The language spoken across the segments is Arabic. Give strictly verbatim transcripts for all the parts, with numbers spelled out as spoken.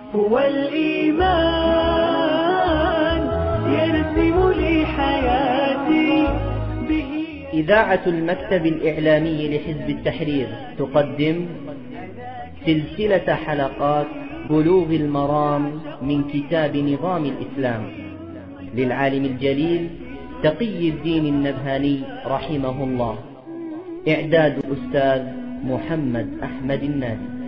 هو الإيمان يرسم لي حياتي به. إذاعة المكتب الإعلامي لحزب التحرير تقدم سلسلة حلقات بلوغ المرام من كتاب نظام الإسلام للعالم الجليل تقي الدين النبهاني رحمه الله. إعداد أستاذ محمد أحمد النادي.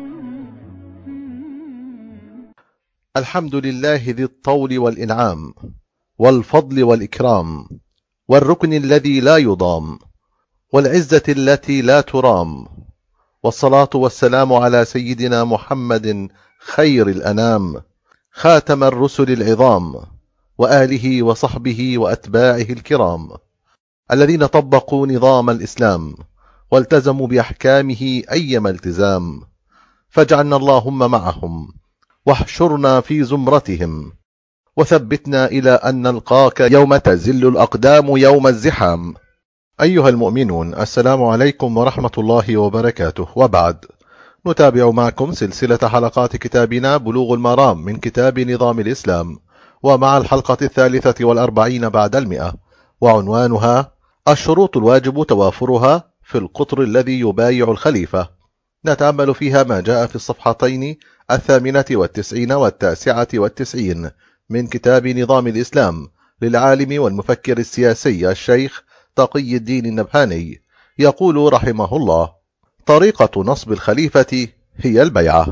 الحمد لله ذي الطول والإنعام والفضل والإكرام والركن الذي لا يضام والعزة التي لا ترام، والصلاة والسلام على سيدنا محمد خير الأنام خاتم الرسل العظام وآله وصحبه وأتباعه الكرام الذين طبقوا نظام الإسلام والتزموا بأحكامه أيما التزام، فاجعلنا اللهم معهم واحشرنا في زمرتهم وثبتنا إلى أن نلقاك يوم تزل الأقدام يوم الزحام. أيها المؤمنون، السلام عليكم ورحمة الله وبركاته. وبعد، نتابع معكم سلسلة حلقات كتابنا بلوغ المرام من كتاب نظام الإسلام، ومع الحلقة الثالثة والأربعين بعد المئة، وعنوانها الشروط الواجب توافرها في القطر الذي يبايع الخليفة. نتأمل فيها ما جاء في الصفحتين الثامنة والتسعين والتاسعة والتسعين من كتاب نظام الإسلام للعالم والمفكر السياسي الشيخ تقي الدين النبهاني. يقول رحمه الله: طريقة نصب الخليفة هي البيعة.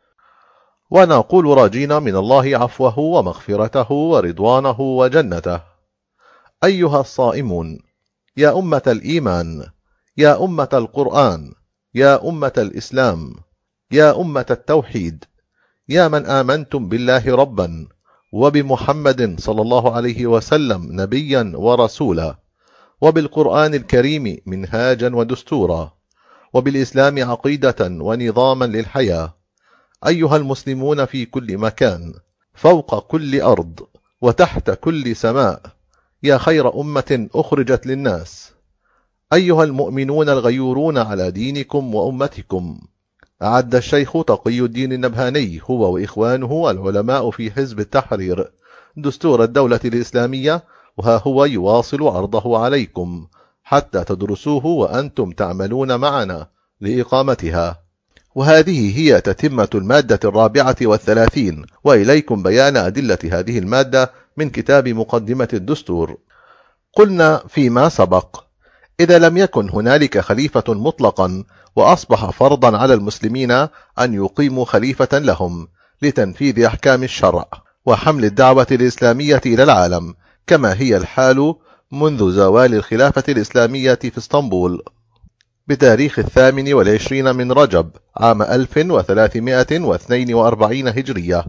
ونقول راجين من الله عفوه ومغفرته ورضوانه وجنته. أيها الصائمون، يا أمة الإيمان، يا أمة القرآن، يا أمة الإسلام، يا أمة التوحيد، يا من آمنتم بالله ربا وبمحمد صلى الله عليه وسلم نبيا ورسولا، وبالقرآن الكريم منهاجا ودستورا، وبالإسلام عقيدة ونظاما للحياة. أيها المسلمون في كل مكان، فوق كل أرض وتحت كل سماء، يا خير أمة أخرجت للناس. أيها المؤمنون الغيورون على دينكم وأمتكم، أعد الشيخ تقي الدين النبهاني هو وإخوانه العلماء في حزب التحرير دستور الدولة الإسلامية، وها هو يواصل عرضه عليكم حتى تدرسوه وأنتم تعملون معنا لإقامتها. وهذه هي تتمة المادة الرابعة والثلاثين، وإليكم بيان أدلة هذه المادة من كتاب مقدمة الدستور. قلنا فيما سبق: إذا لم يكن هنالك خليفة مطلقا، وأصبح فرضا على المسلمين أن يقيموا خليفة لهم لتنفيذ أحكام الشرع وحمل الدعوة الإسلامية إلى العالم، كما هي الحال منذ زوال الخلافة الإسلامية في اسطنبول بتاريخ الثامن والعشرين من رجب عام ألف وثلاثمائة واثنين وأربعين هجرية،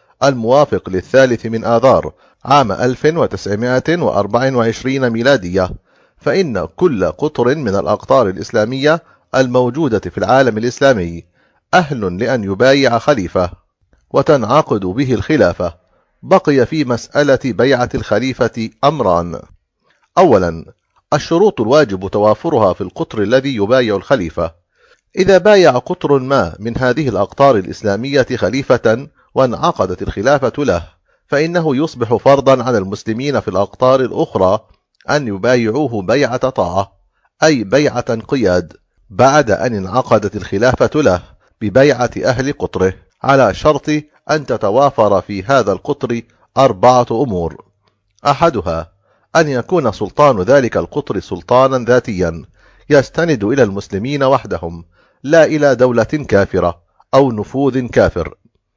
الموافق للثالث من آذار عام ألف وتسعمائة وأربعة وعشرين ميلادية، فإن كل قطر من الأقطار الإسلامية الموجودة في العالم الإسلامي أهل لأن يبايع خليفة وتنعقد به الخلافة. بقي في مسألة بيعة الخليفة أمران: أولا، الشروط الواجب توافرها في القطر الذي يبايع الخليفة. إذا بايع قطر ما من هذه الأقطار الإسلامية خليفة وانعقدت الخلافة له، فإنه يصبح فرضا على المسلمين في الأقطار الأخرى أن يبايعوه بيعة طاعة، أي بيعة انقياد، بعد أن انعقدت الخلافة له ببيعة أهل قطره، على شرط أن تتوافر في هذا القطر أربعة أمور: أحدها أن يكون سلطان ذلك القطر سلطانا ذاتيا يستند إلى المسلمين وحدهم، لا إلى دولة كافرة أو نفوذ كافر.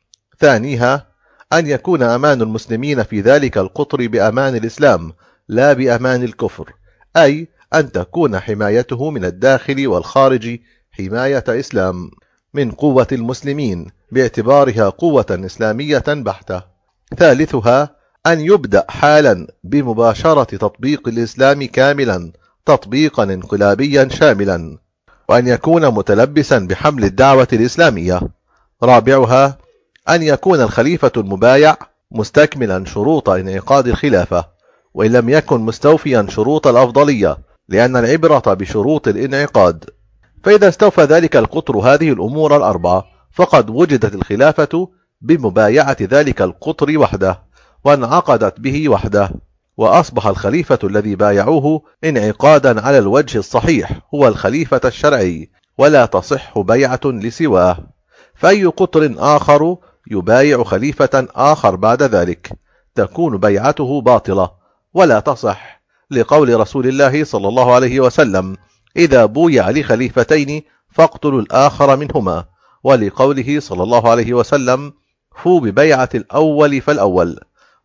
ثانيها أن يكون أمان المسلمين في ذلك القطر بأمان الإسلام لا بأمان الكفر، أي أن تكون حمايته من الداخل والخارج حماية إسلام من قوة المسلمين باعتبارها قوة إسلامية بحتة. ثالثها أن يبدأ حالا بمباشرة تطبيق الإسلام كاملا تطبيقا انقلابيا شاملا، وأن يكون متلبسا بحمل الدعوة الإسلامية. رابعها أن يكون الخليفة المبايع مستكملا شروط انعقاد الخلافة، وإن لم يكن مستوفيا شروط الأفضلية، لأن العبرة بشروط الانعقاد. فإذا استوفى ذلك القطر هذه الأمور الأربعة فقد وجدت الخلافة بمبايعة ذلك القطر وحده، وانعقدت به وحده، وأصبح الخليفة الذي بايعوه انعقادا على الوجه الصحيح هو الخليفة الشرعي، ولا تصح بيعة لسواه. فأي قطر آخر يبايع خليفة آخر بعد ذلك تكون بيعته باطلة ولا تصح، لقول رسول الله صلى الله عليه وسلم: إذا بويع لخليفتين فاقتلوا الآخر منهما، ولقوله صلى الله عليه وسلم: فو ببيعة الأول فالأول،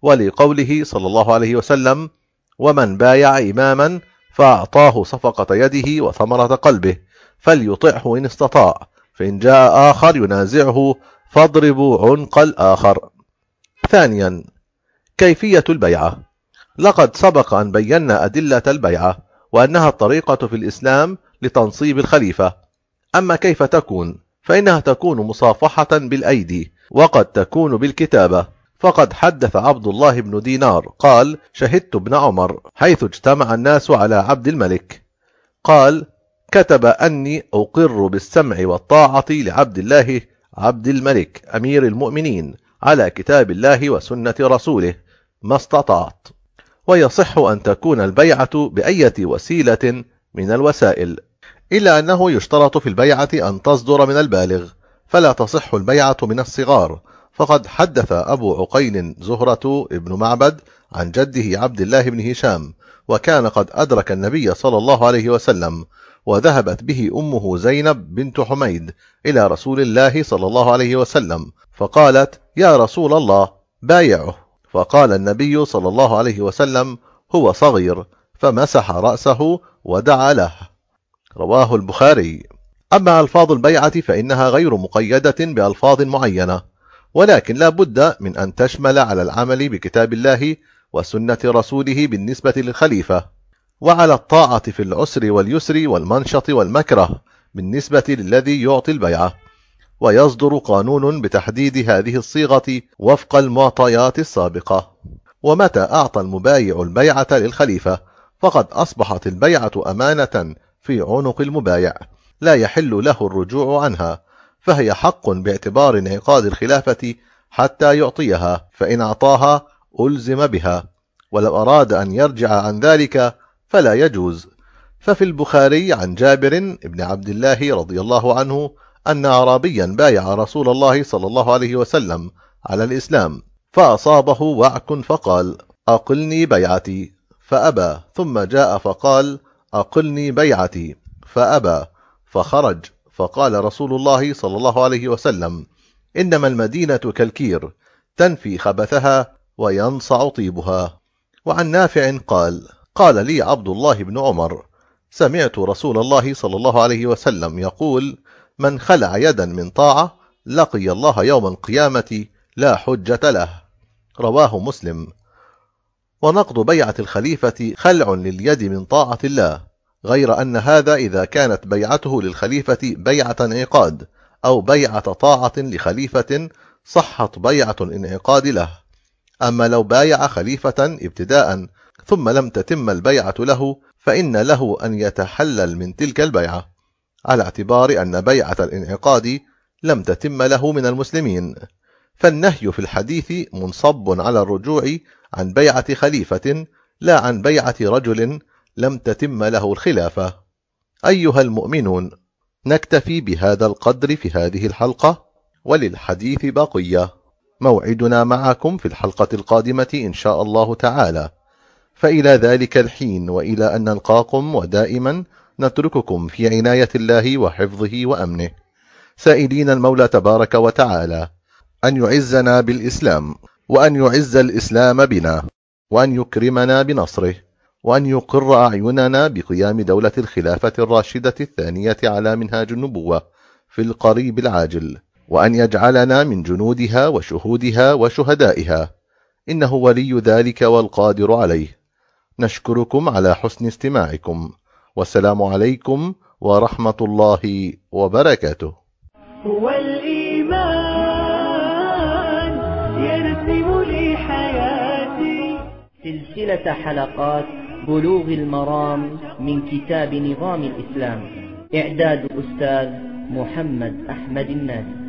ولقوله صلى الله عليه وسلم: ومن بايع إماما فأعطاه صفقة يده وثمرة قلبه فليطعه إن استطاع، فإن جاء آخر ينازعه فاضربوا عنق الآخر. ثانيا، كيفية البيعة. لقد سبق أن بينا أدلة البيعة، وأنها الطريقة في الإسلام لتنصيب الخليفة. أما كيف تكون، فإنها تكون مصافحة بالأيدي، وقد تكون بالكتابة. فقد حدث عبد الله بن دينار قال: شهدت ابن عمر حيث اجتمع الناس على عبد الملك، قال: كتب أني أقر بالسمع والطاعة لعبد الله عبد الملك أمير المؤمنين على كتاب الله وسنة رسوله ما استطعت. ويصح أن تكون البيعة بأية وسيلة من الوسائل، إلا أنه يشترط في البيعة أن تصدر من البالغ، فلا تصح البيعة من الصغار. فقد حدث أبو عقيل زهرة ابن معبد عن جده عبد الله بن هشام، وكان قد أدرك النبي صلى الله عليه وسلم، وذهبت به أمه زينب بنت حميد إلى رسول الله صلى الله عليه وسلم، فقالت: يا رسول الله بايعه. فقال النبي صلى الله عليه وسلم: هو صغير، فمسح رأسه ودعا له. رواه البخاري. أما ألفاظ البيعة فإنها غير مقيدة بألفاظ معينة، ولكن لا بد من أن تشمل على العمل بكتاب الله وسنة رسوله بالنسبة للخليفة، وعلى الطاعة في العسر واليسر والمنشط والمكره بالنسبة للذي يعطي البيعة. ويصدر قانون بتحديد هذه الصيغة وفق المعطيات السابقة. ومتى أعطى المبايع البيعة للخليفة فقد أصبحت البيعة أمانة في عنق المبايع، لا يحل له الرجوع عنها، فهي حق باعتبار انعقاد الخلافة حتى يعطيها، فإن أعطاها ألزم بها، ولو أراد أن يرجع عن ذلك فلا يجوز. ففي البخاري عن جابر بن عبد الله رضي الله عنه أن أعرابيا بايع رسول الله صلى الله عليه وسلم على الإسلام، فأصابه وعك فقال: أقلني بيعتي، فأبى، ثم جاء فقال: أقلني بيعتي، فأبى، فخرج، فقال رسول الله صلى الله عليه وسلم: إنما المدينة كالكير، تنفي خبثها وينصع طيبها. وعن نافع قال: قال لي عبد الله بن عمر: سمعت رسول الله صلى الله عليه وسلم يقول: من خلع يدا من طاعة لقي الله يوم القيامة لا حجة له. رواه مسلم. ونقض بيعة الخليفة خلع لليد من طاعة الله، غير أن هذا إذا كانت بيعته للخليفة بيعة انعقاد أو بيعة طاعة لخليفة صحت بيعة الانعقاد له. أما لو بايع خليفة ابتداء ثم لم تتم البيعة له فإن له أن يتحلل من تلك البيعة، على اعتبار أن بيعة الانعقاد لم تتم له من المسلمين. فالنهي في الحديث منصب على الرجوع عن بيعة خليفة لا عن بيعة رجل لم تتم له الخلافة. أيها المؤمنون، نكتفي بهذا القدر في هذه الحلقة، وللحديث بقية. موعدنا معكم في الحلقة القادمة إن شاء الله تعالى، فإلى ذلك الحين وإلى أن نلقاكم ودائما نترككم في عناية الله وحفظه وأمنه، سائلين المولى تبارك وتعالى أن يعزنا بالإسلام، وأن يعز الإسلام بنا، وأن يكرمنا بنصره، وأن يقر أعيننا بقيام دولة الخلافة الراشدة الثانية على منهاج النبوة في القريب العاجل، وأن يجعلنا من جنودها وشهودها وشهدائها، إنه ولي ذلك والقادر عليه. نشكركم على حسن استماعكم، والسلام عليكم ورحمة الله وبركاته. هو الإيمان يرسم لي حياتي. سلسلة حلقات بلوغ المرام من كتاب نظام الإسلام، إعداد الأستاذ محمد أحمد الناس.